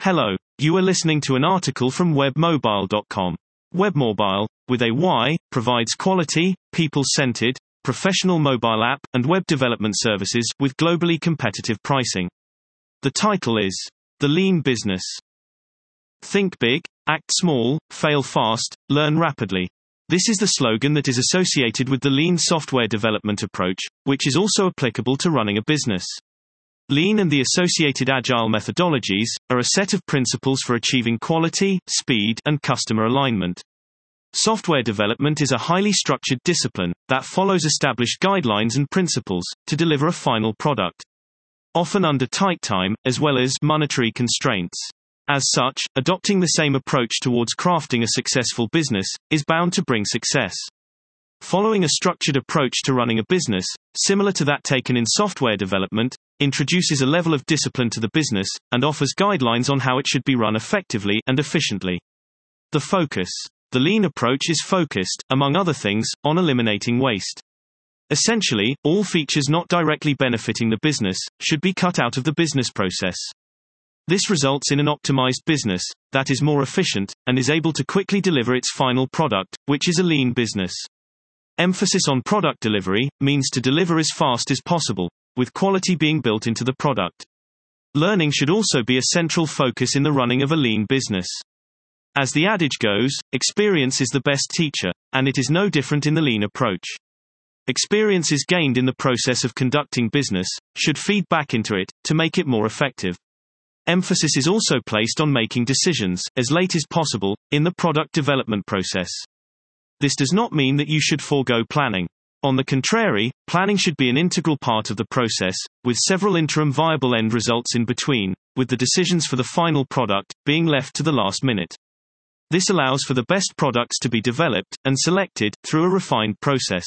Hello, you are listening to an article from webmobile.com. Webmobile, with a Y, provides quality, people-centered, professional mobile app and web development services with globally competitive pricing. The title is The Lean Business. Think big, act small, fail fast, learn rapidly. This is the slogan that is associated with the lean software development approach, which is also applicable to running a business. Lean and the associated agile methodologies are a set of principles for achieving quality, speed, and customer alignment. Software development is a highly structured discipline that follows established guidelines and principles to deliver a final product, often under tight time, as well as monetary constraints. As such, adopting the same approach towards crafting a successful business is bound to bring success. Following a structured approach to running a business, similar to that taken in software development, introduces a level of discipline to the business, and offers guidelines on how it should be run effectively and efficiently. The focus. The lean approach is focused, among other things, on eliminating waste. Essentially, all features not directly benefiting the business should be cut out of the business process. This results in an optimized business that is more efficient and is able to quickly deliver its final product, which is a lean business. Emphasis on product delivery means to deliver as fast as possible, with quality being built into the product. Learning should also be a central focus in the running of a lean business. As the adage goes, experience is the best teacher, and it is no different in the lean approach. Experiences gained in the process of conducting business should feed back into it to make it more effective. Emphasis is also placed on making decisions as late as possible in the product development process. This does not mean that you should forego planning. On the contrary, planning should be an integral part of the process, with several interim viable end results in between, with the decisions for the final product being left to the last minute. This allows for the best products to be developed and selected through a refined process.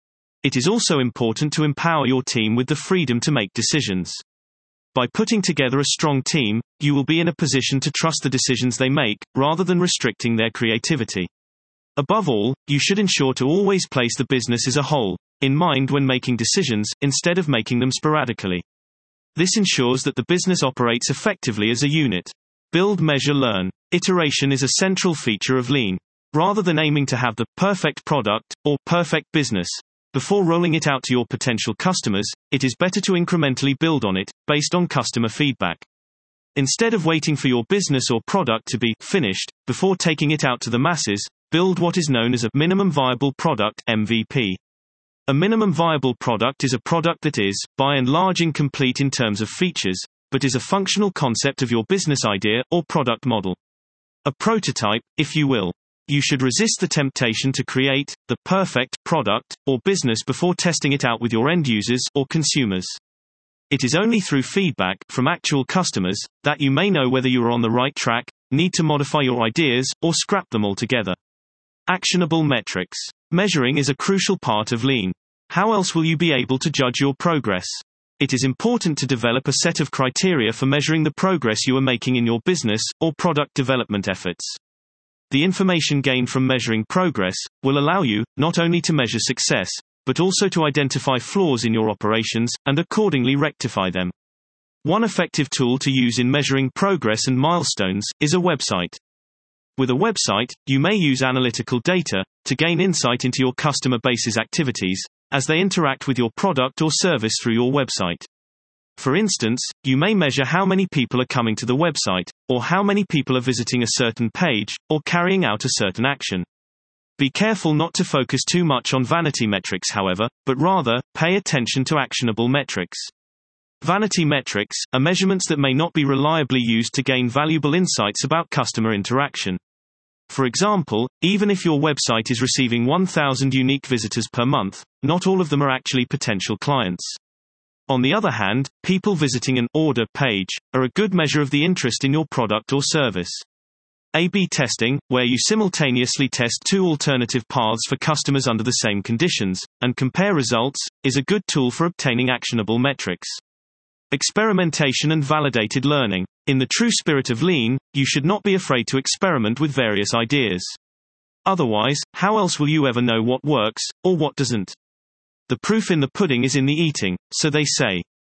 It is also important to empower your team with the freedom to make decisions. By putting together a strong team, you will be in a position to trust the decisions they make, rather than restricting their creativity. Above all, you should ensure to always place the business as a whole in mind when making decisions, instead of making them sporadically. This ensures that the business operates effectively as a unit. Build, measure, learn. Iteration is a central feature of lean. Rather than aiming to have the perfect product or perfect business before rolling it out to your potential customers, it is better to incrementally build on it, based on customer feedback. Instead of waiting for your business or product to be finished before taking it out to the masses, build what is known as a minimum viable product (MVP). A minimum viable product is a product that is, by and large, incomplete in terms of features, but is a functional concept of your business idea or product model. A prototype, if you will. You should resist the temptation to create the perfect product or business before testing it out with your end users or consumers. It is only through feedback from actual customers that you may know whether you are on the right track, need to modify your ideas, or scrap them altogether. Actionable metrics. Measuring is a crucial part of lean. How else will you be able to judge your progress? It is important to develop a set of criteria for measuring the progress you are making in your business or product development efforts. The information gained from measuring progress will allow you not only to measure success, but also to identify flaws in your operations and accordingly rectify them. One effective tool to use in measuring progress and milestones is a website. With a website, you may use analytical data to gain insight into your customer base's activities as they interact with your product or service through your website. For instance, you may measure how many people are coming to the website, or how many people are visiting a certain page, or carrying out a certain action. Be careful not to focus too much on vanity metrics, however, but rather, pay attention to actionable metrics. Vanity metrics are measurements that may not be reliably used to gain valuable insights about customer interaction. For example, even if your website is receiving 1,000 unique visitors per month, not all of them are actually potential clients. On the other hand, people visiting an order page are a good measure of the interest in your product or service. A/B testing, where you simultaneously test two alternative paths for customers under the same conditions, and compare results, is a good tool for obtaining actionable metrics. Experimentation and validated learning. In the true spirit of lean, you should not be afraid to experiment with various ideas. Otherwise, how else will you ever know what works, or what doesn't? The proof in the pudding is in the eating, so they say.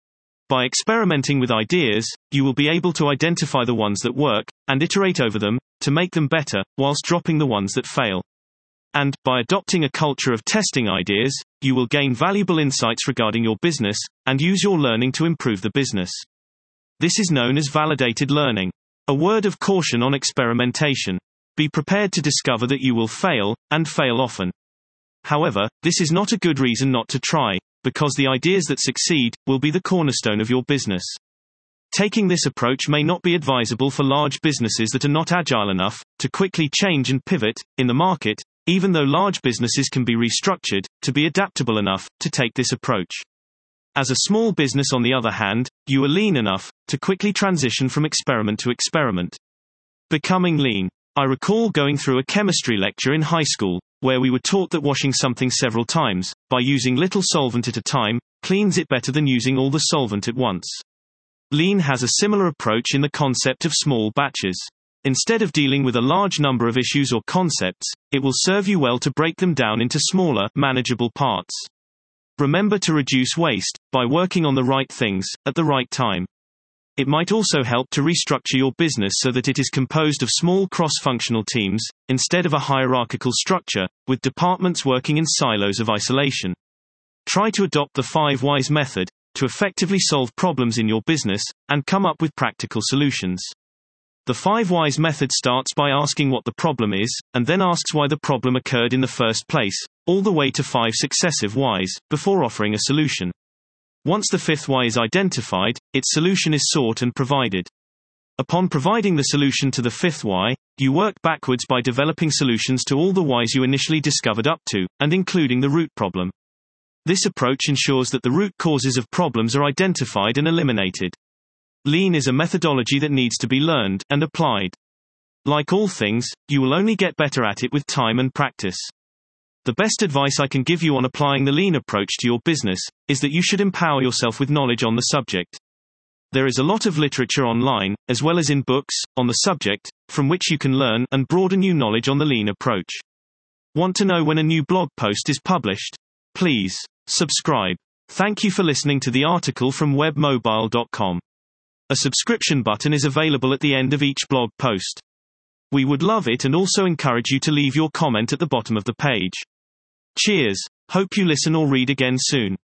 By experimenting with ideas, you will be able to identify the ones that work, and iterate over them, to make them better, whilst dropping the ones that fail. And, by adopting a culture of testing ideas, you will gain valuable insights regarding your business, and use your learning to improve the business. This is known as validated learning. A word of caution on experimentation. Be prepared to discover that you will fail, and fail often. However, this is not a good reason not to try, because the ideas that succeed will be the cornerstone of your business. Taking this approach may not be advisable for large businesses that are not agile enough to quickly change and pivot in the market, even though large businesses can be restructured to be adaptable enough to take this approach. As a small business, on the other hand, you are lean enough to quickly transition from experiment to experiment. Becoming lean. I recall going through a chemistry lecture in high school, where we were taught that washing something several times, by using little solvent at a time, cleans it better than using all the solvent at once. Lean has a similar approach in the concept of small batches. Instead of dealing with a large number of issues or concepts, it will serve you well to break them down into smaller, manageable parts. Remember to reduce waste by working on the right things at the right time. It might also help to restructure your business so that it is composed of small cross-functional teams, instead of a hierarchical structure, with departments working in silos of isolation. Try to adopt the 5 whys method to effectively solve problems in your business and come up with practical solutions. The 5 whys method starts by asking what the problem is, and then asks why the problem occurred in the first place, all the way to 5 successive whys, before offering a solution. Once the 5th why is identified, its solution is sought and provided. Upon providing the solution to the 5th why, you work backwards by developing solutions to all the whys you initially discovered up to, and including the root problem. This approach ensures that the root causes of problems are identified and eliminated. Lean is a methodology that needs to be learned and applied. Like all things, you will only get better at it with time and practice. The best advice I can give you on applying the lean approach to your business is that you should empower yourself with knowledge on the subject. There is a lot of literature online, as well as in books, on the subject, from which you can learn and broaden your knowledge on the lean approach. Want to know when a new blog post is published? Please subscribe. Thank you for listening to the article from webmobile.com. A subscription button is available at the end of each blog post. We would love it and also encourage you to leave your comment at the bottom of the page. Cheers. Hope you listen or read again soon.